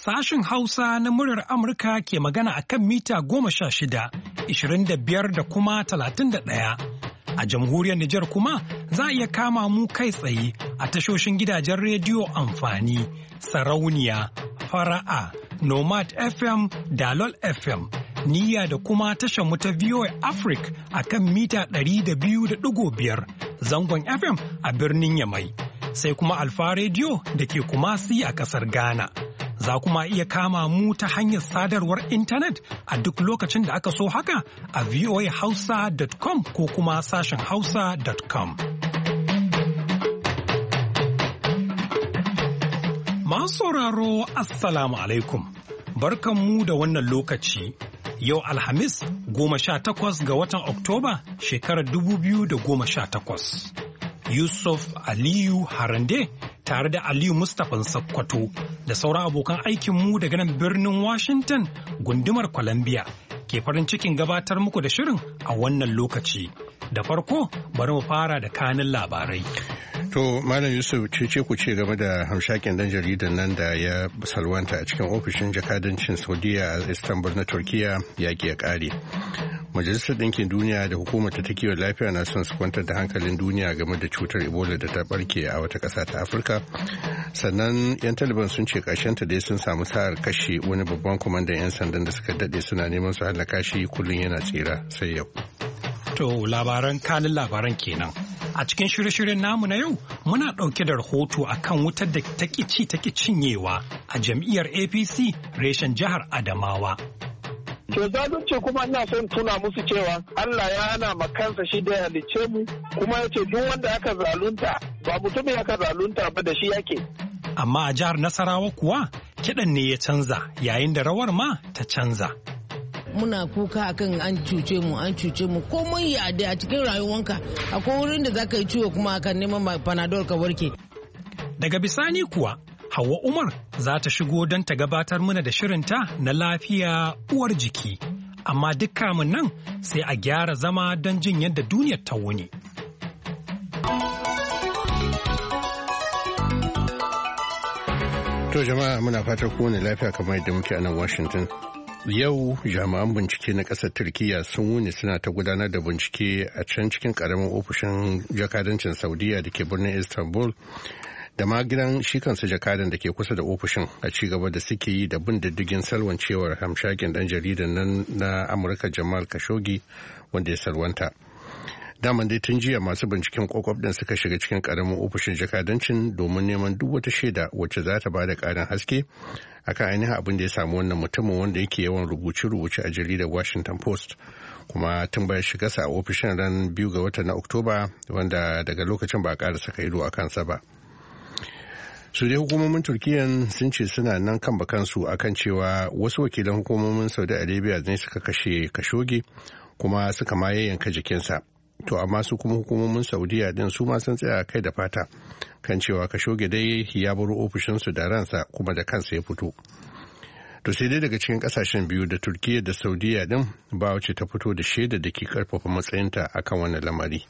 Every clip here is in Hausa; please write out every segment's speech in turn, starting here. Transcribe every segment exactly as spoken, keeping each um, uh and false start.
Sashen Hausa na muryar Amurka ke magana a kan mita goma sha shida, ishirin da biyar da kuma talatin da ɗaya. A jamhuriyar Nijar kuma za a iya kama mu kai tsaye a tashoshin gidajen rediyo amfani, sarauniya, fara'a, Nomad F M, Dalol F M, Niyya da kuma tashar mu ta V O A Africa a kan mita ɗari da biyu da ɗigo biyar zangon F M a birnin Yamai. Sai kuma Alfa Radio da ke Kumasi a ƙasar Ghana. Za kuma iya kama mu ta hanyar sadarwar intanet a duk lokacin da aka so haka a voa hausa dot com ko kuma sashen hausa dot com. Masu sauraro Assalamu alaikum, barkanmu da wannan lokaci. Yau Alhamis goma sha takwas ga watan Oktoba shekarar dubu biyu da goma sha takwas. Yusuf Aliyu Harande tare da Aliyu Mustapha Sakkwato da sauran abokan aikinmu daga nan birnin Washington gundumar Columbia ke farin cikin gabatar muku da shirin a wannan lokaci. Da farko bari mu fara da kanin labarai. To Malam Yusuf ce ku ce game da hamshakin dan jaridan nan da ya salwanta a cikin ofishin jakadancin Saudiya a Istanbul na Turkiya ya ke kare. Majalisar Ɗinkin Duniya da hukumar ta kiwon lafiya na son su kwantar da hankalin duniya game da cutar Ebola da ta barke a wata ƙasa ta Afirka. Sannan 'yan Taliban sun ce ƙarshenta dai sun samu sa'ar kashe wani babban kwamandan 'yan sandan da suka daɗe suna neman su halaka shi kullum yana tsira sai yau. To labaran kanin labaran kenan. A cikin shirye-shiryen namu na yau muna ɗauke da rahoto akan wutar da ta ci ta cinyewa a jam'iyyar A P C reshen jihar Adamawa. To zalunci kuma ina son tuna musu cewa Allah ya hana makansa shi da halicce mu kuma ya ce duk wanda aka zalunta ba mutumin aka zalunta ba da shi yake. Amma a jihar Nasarawa kuwa kiɗan ne ya canza yayin da rawar ma ta canza. Muna kuka akan an cuce mu an cuce mu komai ya da a cikin rayuwanka akwai wurin da zaka yi ciwo kuma akan neman panadol ka warke. Daga bisani kuwa Hauwa Umar za ta shigo don ta gabatar mana da shirinta na lafiya uwar jiki, amma duk kamun nan sai a gyara zama don jin yadda duniyar ta wuni. To jama'a muna fatar kowane lafiya kamar yadda muke a nan Washington. Yau jami'an bincike na ƙasar Turkiyya sun wuni suna ta gudanar da bincike a can cikin ƙaramin ofishin jakadancin Saudiya da ke birnin Istanbul. Da ma gidan shi kansa jakadan da ke kusa da ofishin a ci gaba da suke yi da bin diddigin salwancewar hamshakin dan jaridan nan na Amurka Jamal Khashoggi wanda ya salwanta. Daman dai tun jiya masu binciken kwakwab din suka shiga cikin karamin ofishin jakadancin domin neman duk wata shaida wacce za ta bada karin haske akan ainihin abin da ya samu wannan mutumin wanda yake yawan rubuce-rubuce a jaridar Washington Post. Kuma tun bayan shigarsa a ofishin ran biyu ga watan na Oktoba wanda daga lokacin ba a ƙara saka ido a kansa ba. Su dai hukumomin Turkiyyan sun ce suna nan kan bakansu akan cewa wasu wakilan hukumomin Saudi Arabia ne suka kashe Khashoggi kuma suka ma yayyanka jikinsa. To amma su kuma hukumomin Saudiya din su ma sun tsaya kai da fata kan cewa Khashoggi dai ya baro ofishinsu da ransa kuma da kansa ya fito. To sai dai daga cikin kasashen biyu da Turkiyya da Saudiya din ba wacce ta fito da shaida da ke karfafa matsayinta akan wannan lamari.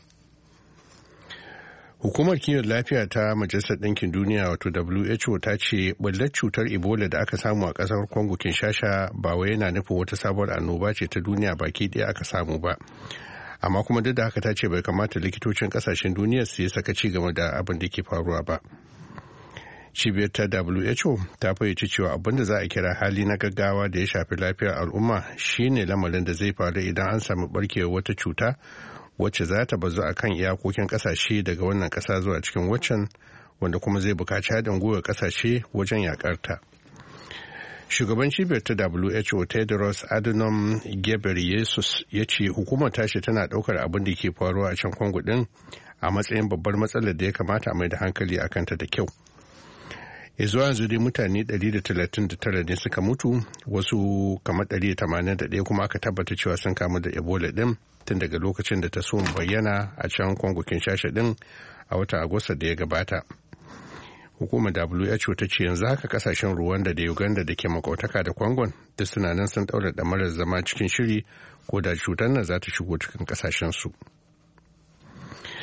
Hukumar kiwon lafiya ta Majalisar Ɗinkin Duniya wato W H O ta ce ɓullar cutar Ebola da aka samu a ƙasar Congo Kinshasa ba wai yana nufin wata sabuwar annoba ce ta duniya baki ɗaya aka samu ba. Amma kuma duk da haka ta ce bai kamata likitocin ƙasashen duniya su yi sakaci game da abin da ke faruwa ba. Cibiyar ta W H O ta fayyace cewa abin da za a kira hali na gaggawa da ya shafi lafiyar al'umma shine lamarin da zai faru idan an samu barkewar wata cuta wacce za ta bazu a kan iyakokin kasashe daga wannan kasa zuwa cikin waccan wanda kuma zai bukaci haɗin gwiwar kasashe wajen yakarta. Shugaban cibiyar ta W H O Tedros Adhanom Ghebreyesus ya ce hukumar tashi tana ɗaukar abin da ke faruwa a can Congo ɗin a matsayin babbar matsalar da ya kamata a mai da hankali a kanta da kyau. Ya zuwa yanzu dai mutane ɗari da talatin da tara ne suka mutu, wasu kamar ɗari da tamanin da ɗaya kuma aka tabbata cewa sun kamu da Ebola ɗin tun daga lokacin da ta so bayyana a can Congo Kinshasa ɗin a watan Agusta da ya gabata. Hukumar W H O ta ce yanzu haka kasashen Rwanda da Uganda da ke makautaka da Congo duk suna nan sun ɗaura ɗamarar zama cikin shiri ko da cutar nan za ta shigo cikin kasashen su.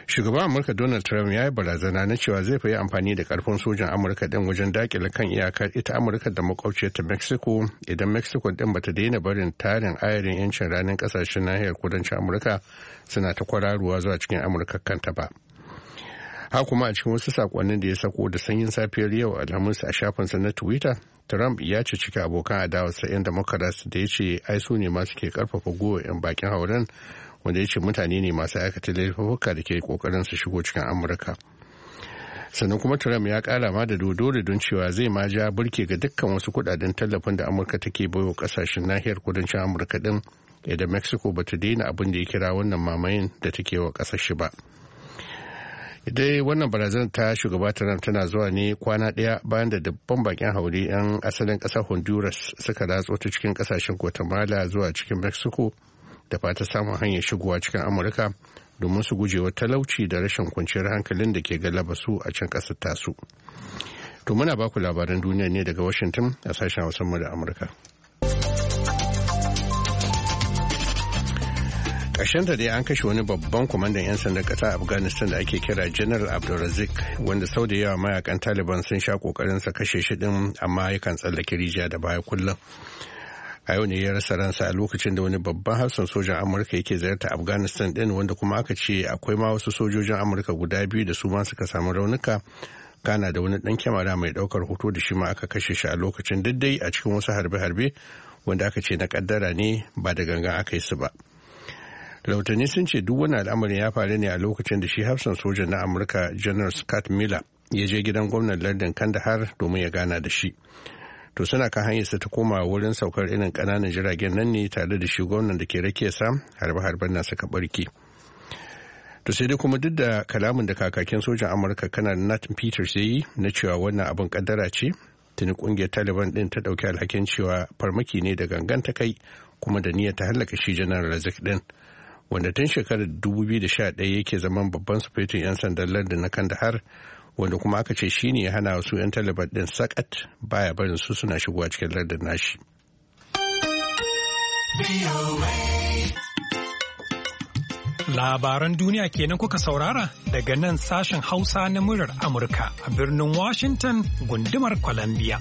Shugaban Amurka Donald Trump ya yi barazana na cewa zai fi amfani da karfin sojan Amurka din wajen dakile kan iyakar ita Amurka da makwabciyarta Mexico idan Mexico din bata daina barin tarin ayarin yancin ranar kasashen nahiyar kudancin Amurka suna ta kwararuwa zuwa cikin Amurka kanta ba. Ha kuma a cikin wasu sakonnin da ya sako da sanyin safiyar yau Alhamis a shafinsa na Twitter, Trump ya ci cika abokan adawarsa 'yan Democrats da ya ce ai su ne masu ke karfafa gowa 'yan bakin hauren, wanda ya ce mutane ne masu aikata laifuka da ke kokarin su shigo cikin Amurka. Sannan kuma Trump ya kara ma da dodore don cewa zai ma ja burke ga dukkan wasu kudaden tallafin da Amurka take baiwa kasashen nahiyar kudancin Amurka din idan Mexico bata daina abin da ya kira wannan mamayin da take wa kasashe ba. Dai wannan barazanar ta shugaba Trump tana zuwa ne kwana ɗaya bayan da dabban bakin haure 'yan asalin ƙasar Honduras suka ratso ta cikin ƙasashen Guatemala zuwa cikin Mexico da fata samun hanyar shigowa cikin Amurka domin su gujewa talauci da rashin kwanciyar hankalin da ke galaba su a can ƙasar tasu. To muna baku labaran duniya ne daga Washington a sashen Hausa da Amurka. da dai an kashe wani babban kwamandan 'yan sandan ƙasa Afghanistan da ake kira General Abdulrazik, wanda sau da yawa mayakan Taliban sun sha kokarin sa kashe shi din amma yakan tsallake rijiya da baya kullum. A yau ne ya rasa ransa a lokacin da wani babban hafsan sojan Amurka yake ziyarta Afghanistan din, wanda kuma aka ce akwai ma wasu sojojin Amurka guda biyu da su ma suka samu raunuka. Kana da wani dan kyamara mai daukar hoto da shi ma aka kashe shi a lokacin daddai a cikin wasu harbe-harbe wanda aka ce na kaddara ne ba da gangan aka yi su ba. Rahotanni sun ce duk wani al'amarin ya faru ne a lokacin da shi hafsan sojan na Amurka General Scott Miller ya je gidan gwamnan lardin Kandahar domin ya gana da shi. To suna kan hanyarsa ta koma wurin saukar irin ƙananan jiragen nan ne tare da shi gwamnan da ke rake sa harbe-harben na suka barke. To sai dai kuma duk da kalamin da kakakin sojan Amurka kanar Nathan Peters ya yi na cewa wannan abin kaddara ce, tuni kungiyar Taliban din ta ɗauki alhakin cewa farmaki ne da gangan ta kai kuma da niyyar ta hallaka shi General Razik din, wanda tun shekarar dubu biyu da sha ɗaya yake zaman babban sufetin 'yan sandan lardin na Kandahar, wanda kuma aka ce shi ne ya hana wasu 'yan Taliban ɗin sakat baya barin su suna shigowa cikin lardin nashi. Labaran duniya kenan kuka saurara daga nan sashen Hausa na muryar Amurka a birnin Washington gundumar Columbia.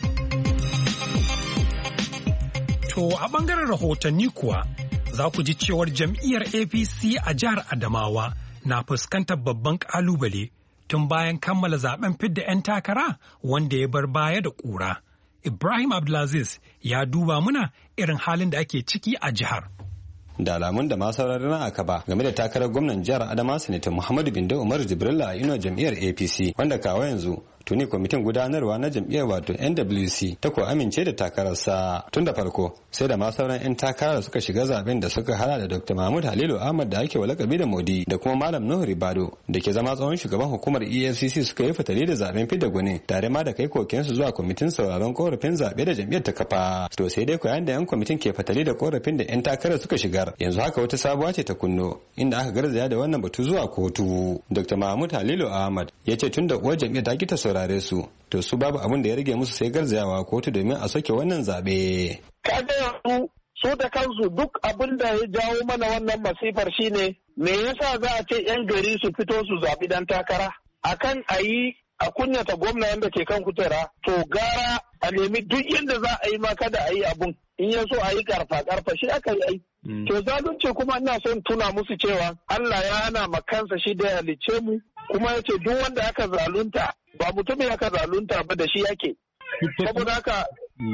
To a ɓangaren rahotanni kuwa, za ku ji cewar jam'iyyar A P C a jihar Adamawa na fuskantar babban ƙalubale tun bayan kammala zaben fidda 'yan takara wanda ya bar baya da ƙura. Ibrahim Abdulaziz ya duba muna irin halin da ake ciki a jihar. Da alamun da masu sauraron aka ba game da takarar gwamnan jihar Adamawa Sanata Muhammadu Bindo Umar Jibrilla a inuwar jam'iyyar A P C, wanda kawo yanzu tuni kwamitin gudanarwa na jam'iyyar wato N W C ta ko amince da takararsa. Tun da farko sai da ma sauran 'yan takarar suka shiga zaben da suka hada da Doctor Mahmud Halilu Ahmad da ake walakabi da Modi da kuma Malam Nuhu Ribado da ke zama tsohon shugaban hukumar E F C C suka yi fatali da zaben fidda gwani tare ma da kai kokensu zuwa kwamitin sauraron korafin zabe da jam'iyyar ta kafa. To sai dai koyan da 'yan kwamitin ke fatali da korafin da 'yan takarar suka shigar, yanzu haka wata sabuwa ce ta kunno inda aka garzaya da wannan batu zuwa kotu. Doctor Mahmud Halilu Ahmad ya ce tun da uwar jam'iyyar ta ki ta saurare su, to su babu abin da ya rage musu sai garzayawa kotu domin a soke wannan zabe. Kaga yanzu su da kansu duk abin da ya jawo mana wannan masifar shine me yasa za a ce 'yan gari su fito su zaɓi dan takara akan a yi a kunyata gwamna wanda ke kan kutera, to gara a nemi duk yadda za a yi ma kada a yi abun, in ya so a yi karfa karfa shi aka yi ai. To zalunci kuma ina son tuna musu cewa Allah ya hana ma kansa shi da ya halicce mu, kuma ya ce duk wanda aka zalunta ba mutumin aka zalunta ba da shi yake. Saboda haka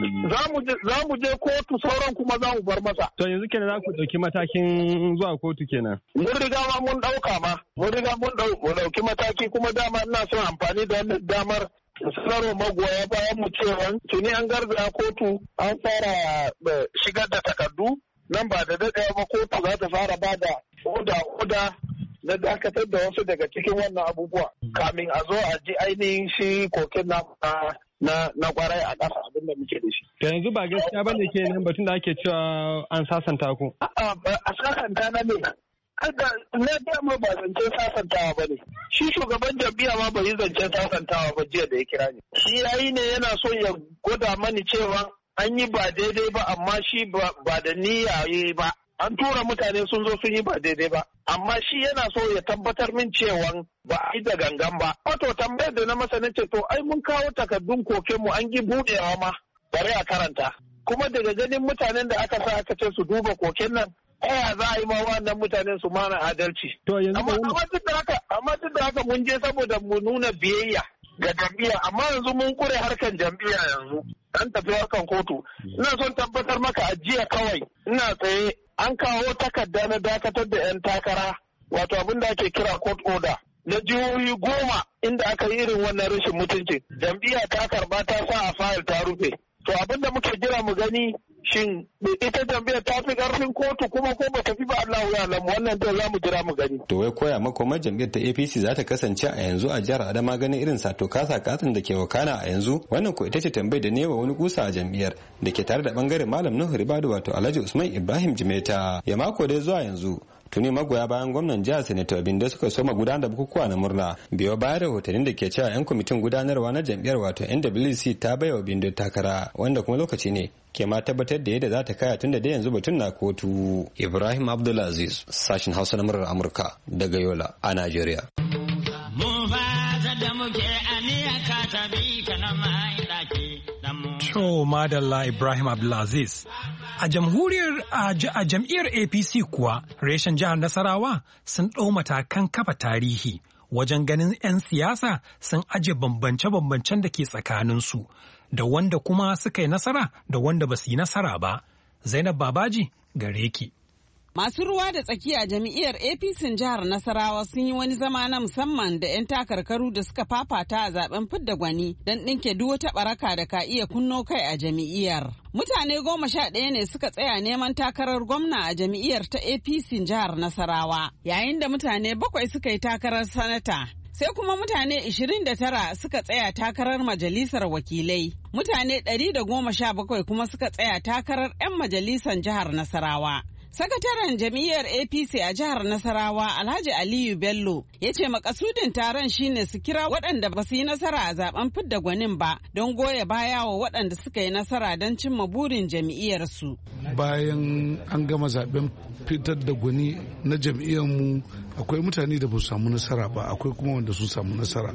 za mu je kotu, sauran kuma za mu bar masa. To yanzu kenan za ku ɗauki matakin zuwa kotu kenan? Mun riga ma mun ɗauka ma, mun riga mun ɗauki mataki, kuma dama ina son amfani da wannan damar sanarwa magoya bayan mu cewa tuni an garzaya kotu, an fara shigar da takardu, nan ba da daɗaya ba kotu za ta fara ba da oda oda na dakatar da wasu daga cikin wannan abubuwa kamin a zo a ji ainihin shi kokin na na na kwarai a ƙasa abin da muke da shi. Yanzu ba gaskiya bane ke nan batun da ake cewa an sasanta ku. A'a a sasanta na ne. Na dama ba zancen sasantawa ba ne. Shi shugaban jam'iyya ma bai yi zancen sasantawa ba jiya da ya kira ni. Shi yayi ne yana so ya gwada mani cewa an yi ba daidai ba, amma shi ba da niyya yi ba. an tura mutane sun zo sun yi ba daidai ba. Amma shi yana so ya tabbatar min cewa ba a yi da gangan ba. Wato tambayar da na masa na ce to ai mun kawo takardun kokenmu an gi buɗewa ma bari a karanta. Kuma daga ganin mutanen da aka sa aka ce su duba koken nan ɗaya za a yi ma wannan mutanen su mana adalci. Amma duk da haka amma duk da haka mun je saboda mu nuna biyayya ga jam'iyya amma yanzu mun kure harkan jam'iyya yanzu an tafi harkan kotu. Ina son tabbatar maka a jiya kawai ina tsaye an kawo takarda na dakatar da 'yan takara wato abin da ake kira court order na jihohi goma inda aka yi irin wannan rashin mutunci. Jam'iyya ta karba ta sa a fayil ta rufe. To abin da muke jira mu gani shin ita jam'iyyar ta fi karfin kotu kuma ko ba ta fi ba Allah ya lamu wannan da za mu jira mu gani. To wai koya makomar jam'iyyar ta A P C za ta kasance a yanzu a jihar Adama ganin irin sato kasa katsin da ke wakana a yanzu wannan ko ita ce tambayar da ne wa wani kusa a jam'iyyar da ke tare da bangaren Malam Nuhu Ribadu wato Alhaji Usman Ibrahim Jimeta ya mako dai zuwa yanzu. Tuni magoya bayan gwamnan jihar Senator Bindo suka soma gudanar da bukukuwa na murna biyo bayan rahotannin da ke cewa 'yan kwamitin gudanarwa na jam'iyyar wato N W C ta baiwa Bindo takara wanda kuma lokaci ne ke ma tabbatar da yadda za ta kaya tun da dai yanzu batun na kotu. Ibrahim Abdulaziz sashin Hausa na murar Amurka daga Yola a Najeriya. To madalla Ibrahim Abdulaziz. A jamhuriyar a jam'iyyar A P C kuwa reshen jihar Nasarawa sun ɗau matakan kafa tarihi wajen ganin 'yan siyasa sun aje bambance-bambancen da ke tsakaninsu da wanda kuma suka yi nasara da wanda ba su yi nasara ba. Zainab Babaji gare ki. Masu ruwa da tsakiya jam'iyyar A P C jihar Nasarawa sun yi wani zama na musamman da 'yan takarkaru da suka fafata a zaben fidda gwani don ɗinke duk wata baraka da ka iya kunno kai a jam'iyyar. Mutane goma sha ɗaya ne suka tsaya neman takarar gwamna a jam'iyyar ta A P C jihar Nasarawa, yayin da mutane bakwai suka yi takarar sanata. Sai kuma mutane ishirin da tara suka tsaya takarar majalisar wakilai. Mutane ɗari da goma sha bakwai kuma suka tsaya takarar 'yan majalisar jihar Nasarawa. Sakataren jam'iyyar A P C a jihar Nasarawa Alhaji Aliyu Bello ya ce makasudin taron shine su kira waɗanda ba su yi nasara a zaben fidda gwanin ba don goya baya wa waɗanda suka yi nasara don cimma burin jam'iyyarsu. Bayan an gama zaben fitar da gwani na jam'iyyarmu akwai mutane da ba su samu nasara ba akwai kuma wanda sun samu nasara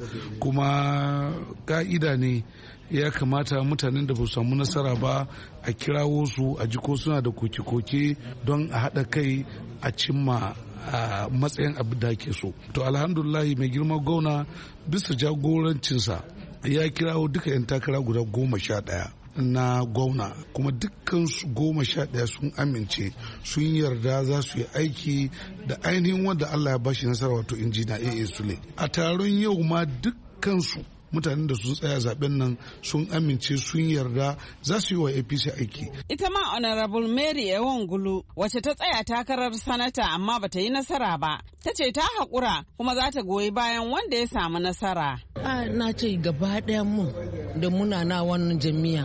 kuma ka'ida ne ya kamata mutanen da ba su samu nasara ba a kirawo su a ji ko suna da koke-koke don a haɗa kai a cimma a matsayin abin da ake so. To alhamdulahi mai girma gwamna bisa jagorancinsa ya kirawo duka 'yan takara guda goma sha ɗaya na gwamna kuma dukkan su goma sha ɗaya sun amince sun yarda za su yi aiki da ainihin wanda Allah ya bashi nasara wato injina A A Sule. A taron yau ma dukkan su mutanen da sun tsaya zaben nan sun amince sun yarda za su yi wa A P C aiki. Ita ma Honorable Mary Ewangulu wacce ta tsaya takarar sanata amma bata yi nasara ba, ta ce ta haƙura kuma za ta goyi bayan wanda ya samu nasara. Na ce gaba ɗaya mu da muna na wannan jami'a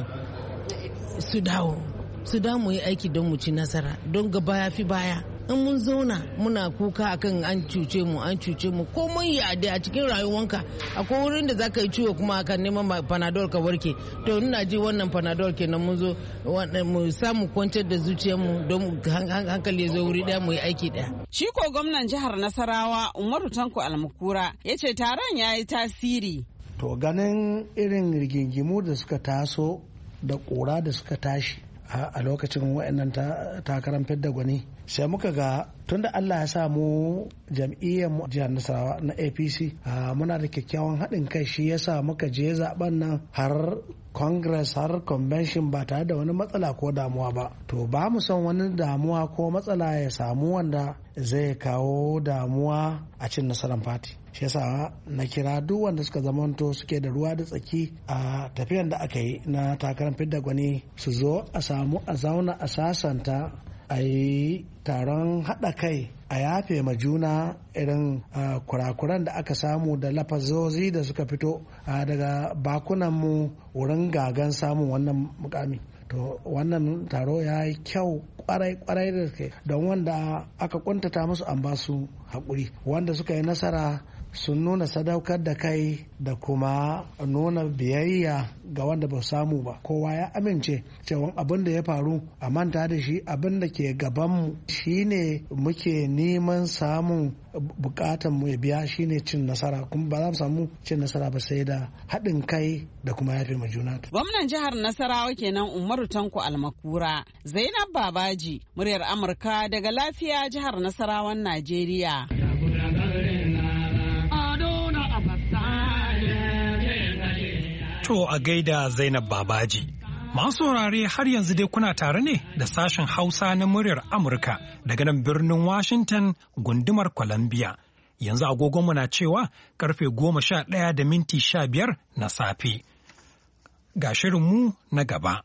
su dawo, su dawo mu yi aiki don mu ci nasara don gaba ya fi baya. In mun zauna muna kuka akan an cuce mu an cuce mu komai ya a cikin rayuwanka akwai wurin da zaka yi ciwo kuma akan neman panadol ka warke to ina ji wannan panadol kenan mun zo mu samu kwantar da zuciyarmu don hankali ya zo wuri daya mu yi aiki daya. Shi ko gwamnan jihar Nasarawa Umaru Tanko Almakura ya ce taron ya yi tasiri. To ganin irin rigingimu da suka taso da kura da suka tashi a lokacin wa'annan takarar fidda gwani sai muka ga tunda Allah ya sa mu jam'iyyar jihar Nasarawa na A P C muna da kyakkyawan haɗin kai shi yasa muka je zaben nan har congress har convention ba tare da wani matsala ko damuwa ba. To ba mu son wani damuwa ko matsala ya samu wanda zai kawo damuwa a cin nasarar fati. Shi yasa na kira duk wanda suka zamanto suke da ruwa da tsaki a tafiyan da aka yi na takarar fidda gwani su zo a samu a zauna a sasanta a yi taron haɗa kai a yafe ma juna irin kurakuran da aka samu da lafazozi da suka fito daga bakunanmu wurin gagan samun wannan mukami. To wannan taro ya yi kyau kwarai kwarai da ke don wanda aka kuntata musu an ba su haƙuri wanda suka yi nasara sun nuna sadaukar da kai da kuma nuna biyayya ga wanda ba samu ba. Kowa ya amince cewa abin da ya faru a manta da shi, abin da ke gabanmu shine muke neman samun bukatan mu ya biya shine cin nasara, kuma ba za mu samu cin nasara ba sai da haɗin kai da kuma yafe ma juna. Gwamnan jihar Nasarawa kenan Umaru Tanko Almakura. Zainab Babaji, muryar Amurka daga Lafiya, jihar Nasarawan Najeriya. To a gaida Zainab Babaji. Masu saurare har yanzu dai kuna tare ne da sashen Hausa na muryar Amurka daga nan birnin Washington gundumar Columbia. Yanzu agogonmu na cewa karfe goma sha ɗaya da minti sha biyar na safe. Ga shirinmu na gaba.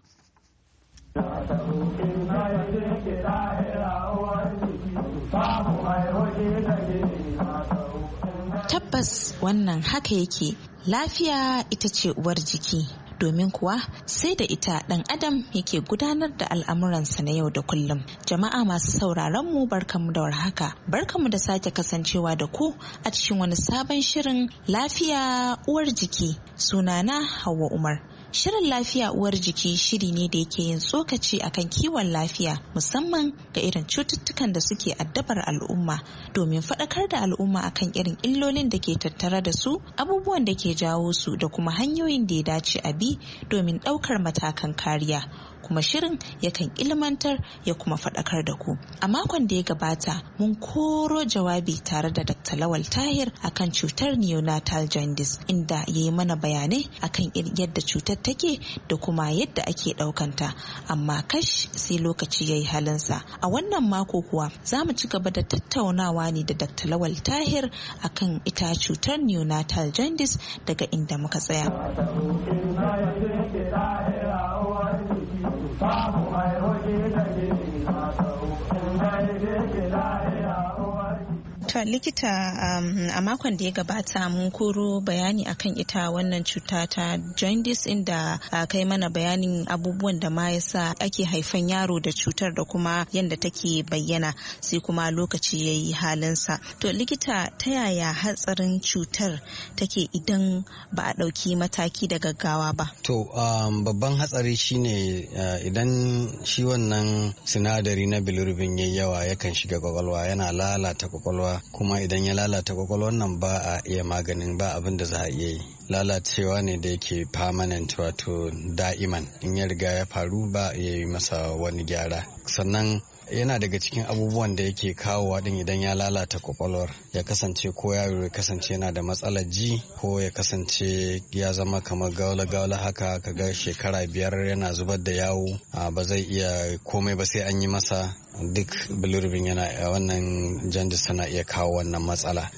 Tabbas wannan haka yake, lafiya ita ce uwar jiki. Domin kuwa sai da ita ɗan adam yake gudanar da al'amuransa na yau da kullum. Jama'a masu sauraron mu barkamu da warhaka, barkamu da sake kasancewa da ku a cikin wani sabon shirin lafiya uwar jiki. Sunana Hauwa Umar. Shirin lafiya uwar jiki shiri ne da yake yin tsokaci akan kiwon lafiya, musamman ga irin cututtukan da suke addabar al'umma, domin faɗakar da al'umma akan irin illolin da ke tattare da su, abubuwan da ke jawo su da kuma hanyoyin da ya dace a bi domin ɗaukar matakan kariya. Kuma shirin yakan ilmantar ya kuma faɗakar da ku. A makon da ya gabata mun koro jawabi tare da Dakta Lawal Tahir akan cutar neonatal jaundice, inda ya yi mana bayanai akan yadda cutar take da kuma yadda ake ɗaukanta. Amma kash sai lokaci ya yi halinsa. A wannan mako kuwa za mu ci gaba da tattaunawa ne da Dakta Lawal Tahir akan ita cutar neonatal jaundice daga inda muka tsaya. To likita, um, a makon da ya gabata mun koro bayani akan ita wannan cuta ta jaundice, inda uh, kai mana bayanin abubuwan da ma yasa ake haifan yaro da cutar da kuma yadda take bayyana, sai kuma lokaci ya yi halinsa. To likita, ta yaya hatsarin cutar take idan ba a ɗauki mataki da gaggawa ba? To um, babban hatsari shine uh, idan shi wannan sinadari na bilirubin yayi yawa yakan shiga kwakwalwa, yana lalata kwakwalwa, kuma idan ya lalata kwakwalwar nan ba a iya maganin, ba abin da za a iya yi. Lalacewa ne da yake permanent, wato da'iman, in ya riga ya faru ba a iya yi masa wani gyara. Sannan yana daga cikin abubuwan da yake kawowa din idan ya lalata kwakwalwar, ya kasance ko yaro ya kasance yana da matsalar ji, ko ya kasance ya zama kamar gaula-gaula haka, kaga shekara biyar yana zubar da yawo, ba zai iya komai ba sai an yi masa. Duk bilirubin yana wannan jaundice tana iya kawo wannan matsala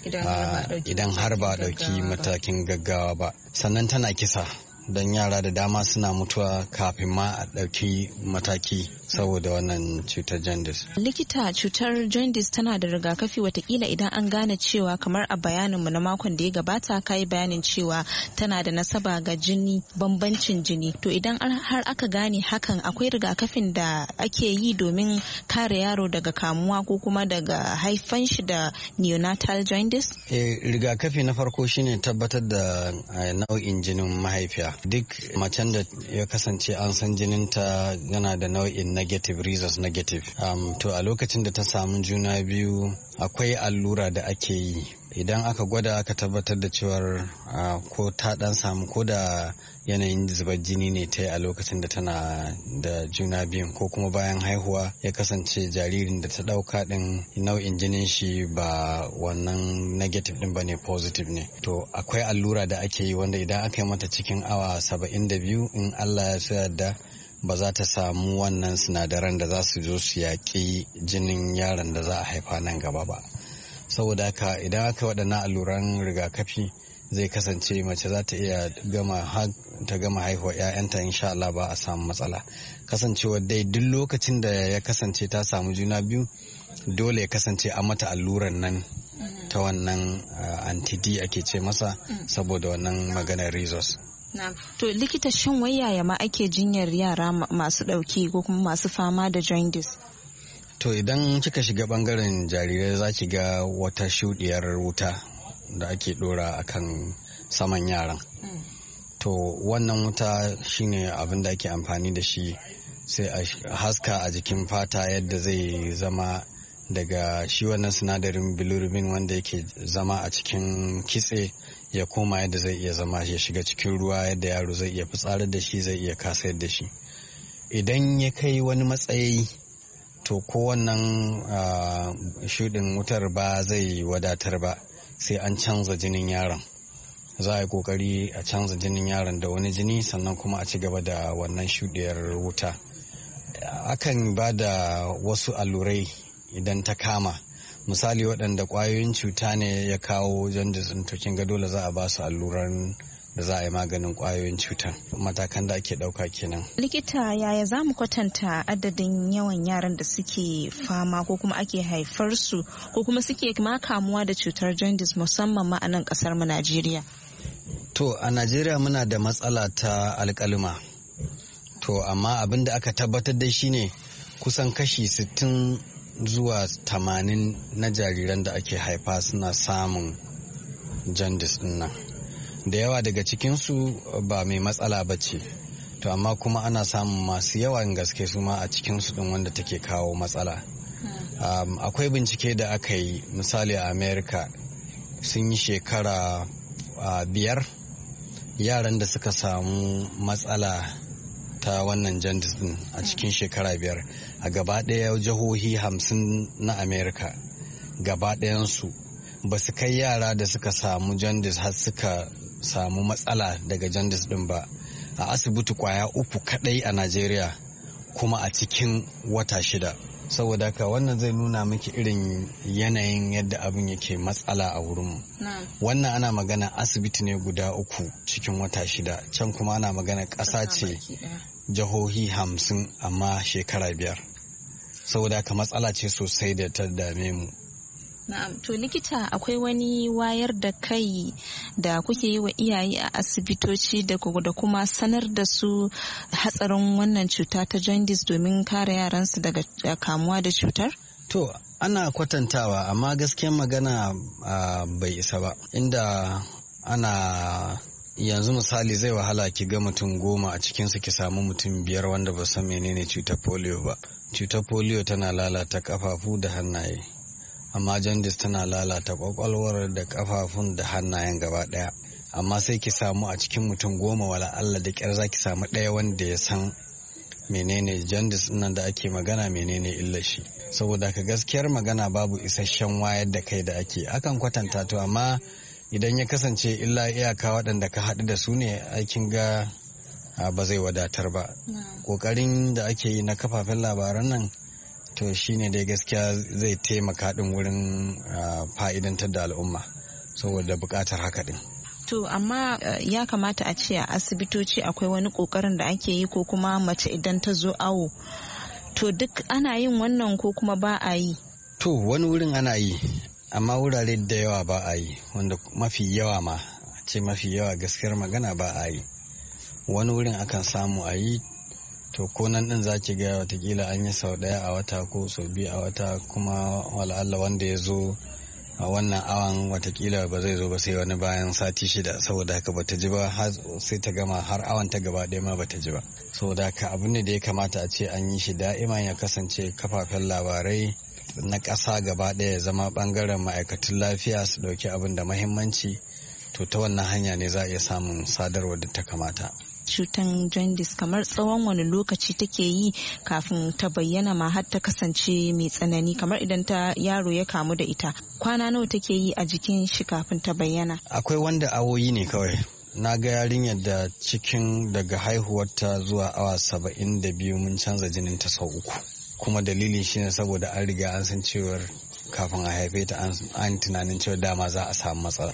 idan har ba dauki matakin gaggawa ba. Sannan tana kisa, don yara da dama suna mutuwa kafin ma a ɗauki mataki saboda wannan cutar jaundice. Likita, cutar jaundice tana da rigakafi watakila idan an gane cewa, kamar a bayaninmu na makon da ya gabata ka yi bayanin cewa tana da nasaba ga jini, bambancin jini. To idan har aka gane hakan, akwai rigakafin da ake yi domin kare yaro daga kamuwa ko kuma daga haifan shi da neonatal jaundice? Eh, rigakafi na farko shine tabbatar da nau'in jinin mahaifiya. Duk macen da ya kasance an san jininta yana da nau'in negative, rhesus negative, um, to a lokacin da ta samu juna biyu akwai allura da ake yi. Idan aka gwada aka tabbatar da cewar uh, ko ta dan samu ko da yanayin zubar jini ne ta yi a lokacin da tana da juna biyun, ko kuma bayan haihuwa ya kasance jaririn da ta dauka din nau'in jinin shi ba wannan negative din ba ne, positive ne, to akwai allura da ake yi wanda idan aka yi mata cikin awa saba'in da biyu, in Allah ya sa da ba za ta samu wannan sinadaran da za su zo su yaƙi jinin yaron da za a haifa nan gaba ba. Saboda haka idan aka waɗannan alluran rigakafi zai kasance mace za ta iya gama ta gama haihuwa 'ya'yanta insha Allah ba a samu matsala. Kasancewa dai duk lokacin da ya kasance ta samu juna biyu dole ya kasance a mata alluran nan ta wannan anti-D ake ce masa, saboda wannan maganar rhesus. To likita, shin wai yaya ma ake jinyar yara masu ɗauki ko kuma masu fama da jaundice? To idan kika shiga bangaren jarirai za ki ga wata shuɗiyar wuta da ake dora akan saman yaran. To wannan wuta shine abin da ake amfani da shi sai a haska a jikin fata yadda zai zama daga shi wannan sinadarin bilirubin wanda yake zama a cikin kitse ya koma yadda zai iya zama ya shiga cikin ruwa yadda yaro zai iya fitsarar da shi zai iya kasayar da shi. Idan ya kai wani matsayi to ko wannan shuɗin wutar ba zai wadatar ba sai an canza jinin yaron. Za a yi kokari a canza jinin yaron da wani jini sannan kuma a ci gaba da wannan shuɗiyar wuta. Akan ba da wasu allurai idan ta kama, misali waɗanda ƙwayoyin cuta ne ya kawo jaundice ɗin, to kin ga dole za a ba su alluran da za a yi maganin ƙwayoyin cutar. Matakan da ake ɗauka kenan. Likita, yaya za mu kwatanta adadin yawan yaran da suke fama ko kuma ake haifar su ko kuma suke ma kamuwa da cutar jaundice musamman ma a nan ƙasar mu Najeriya? To a Najeriya muna da matsala ta alƙaluma. To amma abin da aka tabbatar da shi ne kusan kashi sittin zuwa tamanin na jariran da ake haifa suna samun jaundice din nan. Da yawa daga cikinsu ba mai matsala ba ce, to amma kuma ana samun masu yawan gaske su ma a cikinsu din wanda take kawo matsala. Um, akwai bincike da aka yi misali a America sun yi shekara uh, biyar yaran da suka samu matsala ta wannan jaundice din a cikin shekara biyar a gaba ɗaya jihohi hamsin na America gaba ɗayansu ba su kai yara da suka samu jaundice har suka samu matsala daga jaundice din ba a asibiti kwaya uku kadai a Najeriya kuma a cikin wata shida. Saboda haka wannan zai nuna miki irin yanayin yadda abin yake matsala a wurinmu. Wannan ana magana asibiti ne guda uku cikin wata shida, can kuma ana magana ƙasa ce jihohi hamsin amma shekara biyar. Saboda haka matsala ce sosai da ta dame mu. Na'am, to likita, akwai wani wayar da kai da kuke yi wa iyaye a asibitoci da kuma sanar da su hatsarin wannan cuta ta jaundice domin kare yaransu daga kamuwa da cutar? To, ana kwatantawa amma gaskiyar magana uh, bai isa ba. Inda ana yanzu misali zai wahala ki ga mutum goma a cikinsu ki samu mutum biyar wanda ba san menene cutar polio ba. Cutar polio tana lalata kafafu da hannaye. Amma jaundice tana lalata kwakwalwar da kafafun da hannayen gaba daya. Amma sai ki samu a cikin mutum goma wala Allah da kyar za ki samu ɗaya wanda ya san menene jaundice nan da ake magana menene illar shi. Saboda ka gaskiyar magana babu isasshen wayar da kai da ake akan kwatanta to amma idan ya kasance illa iyaka waɗanda ka haɗu da su ne aikin ga ba zai wadatar ba. Ƙoƙarin da ake yi na kafafen labaran nan to shine dai gaskiya zai taimaka din wurin fa'idantar da al'umma saboda buƙatar haka din. To amma ya kamata a ce a asibitoci akwai wani ƙoƙarin da ake yi ko kuma mace idan ta zo awo to duk ana yin wannan ko kuma ba a yi? To wani wurin ana yi amma wurare da yawa ba a yi, wanda mafi yawa ma ce mafi yawa gaskiyar magana ba a yi. Wani wurin akan samu a yi, to ko nan din za ki ga watakila an yi sau ɗaya a wata ko sau biyu a wata, kuma wala'alla wanda ya zo a wannan awan watakila ba zai zo ba sai wani bayan sati shida, saboda haka bata ji ba har sai ta gama har awan ta gaba ɗaya ma bata ji ba. Saboda haka abu ne da ya kamata a ce an yi shi da'iman ya kasance kafafen labarai na ƙasa gaba ɗaya ya zama ɓangaren ma'aikatan lafiya su ɗauki abin da mahimmanci, to ta wannan hanya ne za a iya samun sadarwa da ta kamata. Cutan jaundice kamar tsawon wani lokaci take yi kafin ta bayyana ma har ta kasance mai tsanani, kamar idan ta yaro ya kamu da ita kwana nawa take yi a jikin shi kafin ta bayyana? Akwai wanda awoyi ne kawai. Na ga yarinyar da cikin daga haihuwarta zuwa awa saba'in da biyu mun canza jinin ta sau uku, kuma dalili shine saboda an riga an san cewar kafin a haife ta an tunanin cewa dama za a samu matsalar.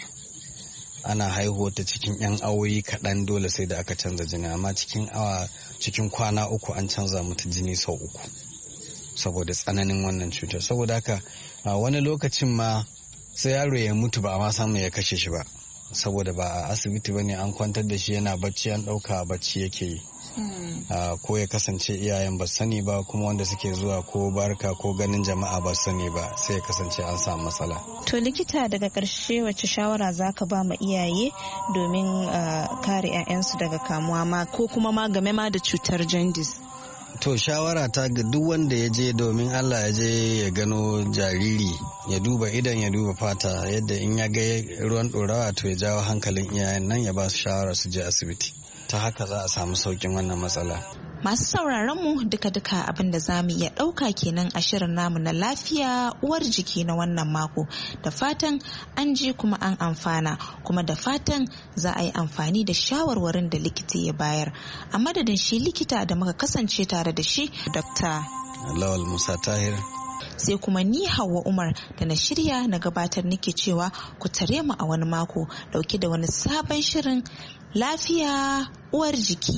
Ana haihuwa ta cikin yan awoyi kaɗan dole sai da aka canza jini, amma cikin awa cikin kwana uku an canza mata jini sau uku saboda tsananin wannan cutar. Saboda haka wani lokacin ma sai yaro ya mutu ba a ma samu ya kashe shi ba, saboda ba a asibiti ba ne, an kwantar da shi yana bacci, an ɗauka bacci yake yi. Uh, ko ya kasance iyayen ba sani ba, kuma wanda suke zuwa ko barka ko ganin jama'a ba sani ba, sai ya kasance an samu matsala. To likita, daga ƙarshe wacce shawara za ka ba ma iyaye domin uh, kare 'ya'yansu daga kamuwa ma ko kuma ma game ma da cutar jaundice? To shawara ta ga duk wanda ya je, domin Allah ya je ya gano jariri, ya duba idan, ya duba fata, yadda in ya ga ruwan ɗorawa to ya jawo hankalin iyayen nan, ya ba su shawara su je asibiti. Ta haka za a samu saukin wannan matsala. Masu sauraron mu duka-duka abin da za mu iya ɗauka kenan a shirin namu na lafiya uwar jiki na wannan mako. Da fatan an ji kuma an amfana, kuma da fatan za a yi amfani da shawarwarin da likita ya bayar. A madadin shi likita da muka kasance tare da shi, Dokta Lawal Musa Tahir. Sai kuma ni Hauwa Umar da na shirya na gabatar nake cewa ku tare mu a wani mako dauke da wani sabon shirin lafiya uwar jiki.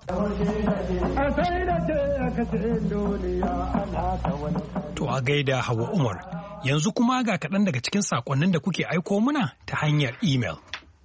To a gaida Hauwa Umar, yanzu kuma ga kaɗan daga cikin saƙonnin da kuke aiko muna ta hanyar imel.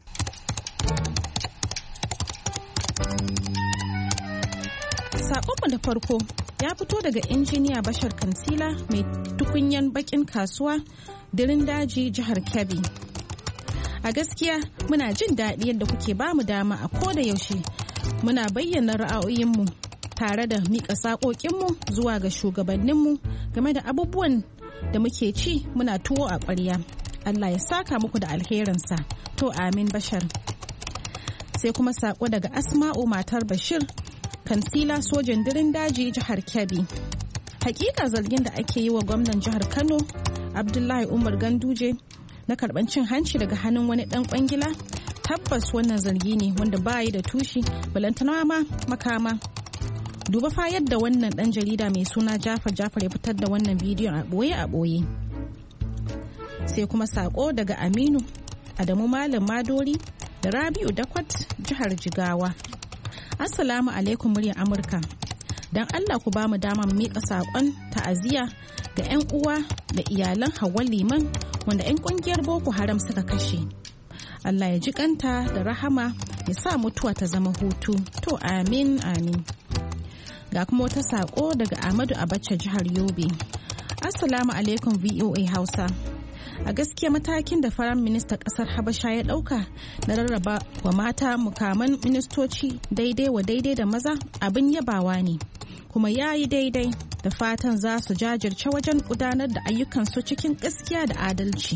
Saƙonmu da farko ya fito daga injiniya Bashar Kansila mai tukunyan bakin kasuwa, Dirin Daji, jihar Kebbi. A gaskiya muna jin daɗi yadda kuke ba mu dama a koda yaushe muna bayyana ra'ayoyinmu tare da miƙa saƙoƙinmu zuwa ga shugabanninmu game da abubuwan da muke ci muna tuwo a ƙwarya. Allah ya saka muku da alherinsa. To amin Bashar. Sai kuma saƙo daga Asma'u matar Bashir Kansila, sojan Dirin Daji, jihar Kebbi. Hakika zargin da ake yi wa gwamnan jihar Kano Abdullahi Umar Ganduje na karban cin hanci daga hannun wani dan kwangila, tabbas wannan zargi ne wanda bayi da tushi balantana ma makama. Duba fa yadda wannan dan jarida mai suna Jafar Jafar ya fitar da wannan bidiyon a boye a boye. Sai kuma sako daga Aminu Adamu Malam Madori da Rabi'u Dakwat, jihar Jigawa. Assalamu alaikum muryar Amurka. Don Allah ku ba mu dama mu miƙa saƙon ta'aziyya ga 'yan uwa da iyalan Hauwa Liman wanda 'yan ƙungiyar Boko Haram suka kashe. Allah ya ji kanta da rahama, ya sa mutuwa ta zama hutu. To amin amin. Ga kuma wata saƙo daga Ahmadu Abacha, jihar Yobe. Assalamu alaikum V O A Hausa. A gaskiya matakin da Firayim Minista ƙasar Habasha ya ɗauka na rarraba wa mata mukaman ministoci daidai wa daidai da maza abin yabawa ne, kuma ya yi daidai, da fatan za su jajirce wajen gudanar da ayyukansu cikin gaskiya da adalci.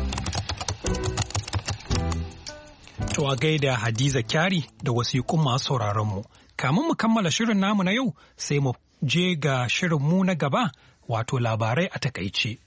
To a gaida Hadiza Kyari da wasiƙun masu sauraronmu. Kamun mu kammala shirin namu na yau, sai mu je ga shirin mu na gaba, wato labarai a takaice.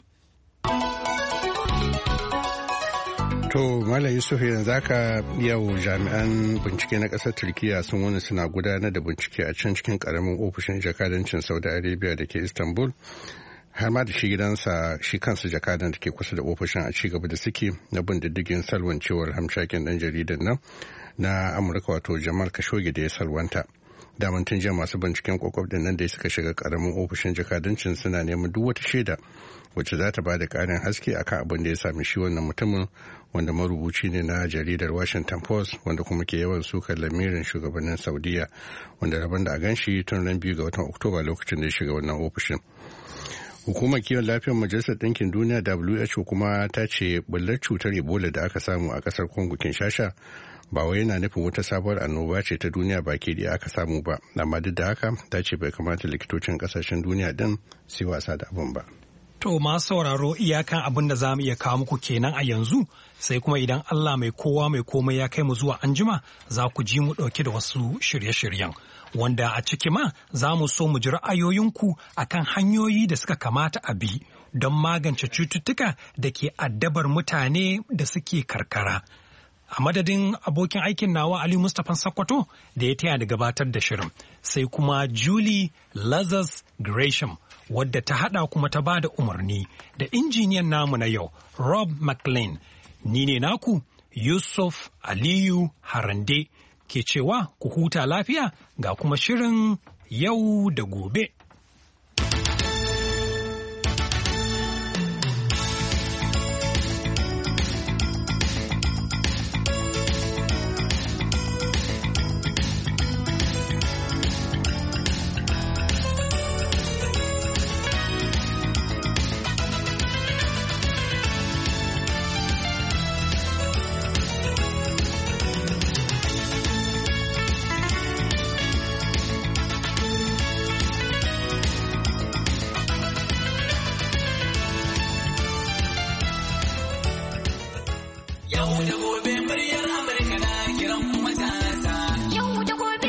To Malam Yusuf, yanzu haka yau jami'an bincike na ƙasar Turkiyya sun wani suna gudanar da bincike a can cikin ƙaramin ofishin jakadancin Saudi Arabia da ke Istanbul, har ma da shi gidansa shi kansa jakadan da ke kusa da ofishin a cigaba da suke na bin diddigin salwancewar hamshakin ɗan jaridan nan na Amurka wato Jamal Khashoggi da ya salwanta. Daman tun jiya masu binciken kwakwaf din nan da suka shiga ƙaramin ofishin jakadancin suna neman duk wata shaida wacce za ta ba da ƙarin haske akan abin da ya sami shi wannan mutumin, wanda marubuci ne na jaridar Washington Post, wanda kuma ke yawan sukar lamirin shugabannin Saudiya, wanda rabon da a gan shi tun ran biyu ga watan Oktoba lokacin da ya shiga wannan ofishin. Hukumar kiwon lafiyar Majalisar Ɗinkin Duniya W H O kuma ta ce bullar cutar Ebola da aka samu a ƙasar Congo Kinshasa ba wai yana nufin wata sabuwar annoba ce ta duniya baki da aka samu ba, amma duk da haka ta ce bai kamata likitocin ƙasashen duniya din su wasa da abin ba. To masu sauraro, iyakan abin da za mu iya kawo muku kenan a yanzu, sai kuma idan Allah mai kowa mai komai ya kai mu zuwa anjima, za ku ji mu ɗauke da wasu shirye-shiryen. Wanda a ciki ma za mu so mu ji ra'ayoyinku akan hanyoyi da suka kamata a bi don magance cututtuka da ke addabar mutane da suke karkara. A madadin abokin aikin nawa Ali Mustapha Sakkwato da ya taya da gabatar da shirin, sai kuma Julie Lazarus Gresham wadda ta hada kuma ta ba da umarni, da injiniyan namu na yau Rob McLean. Ni ne naku Yusuf Aliyu Harande ke cewa ku huta lafiya, ga kuma shirin yau da gobe.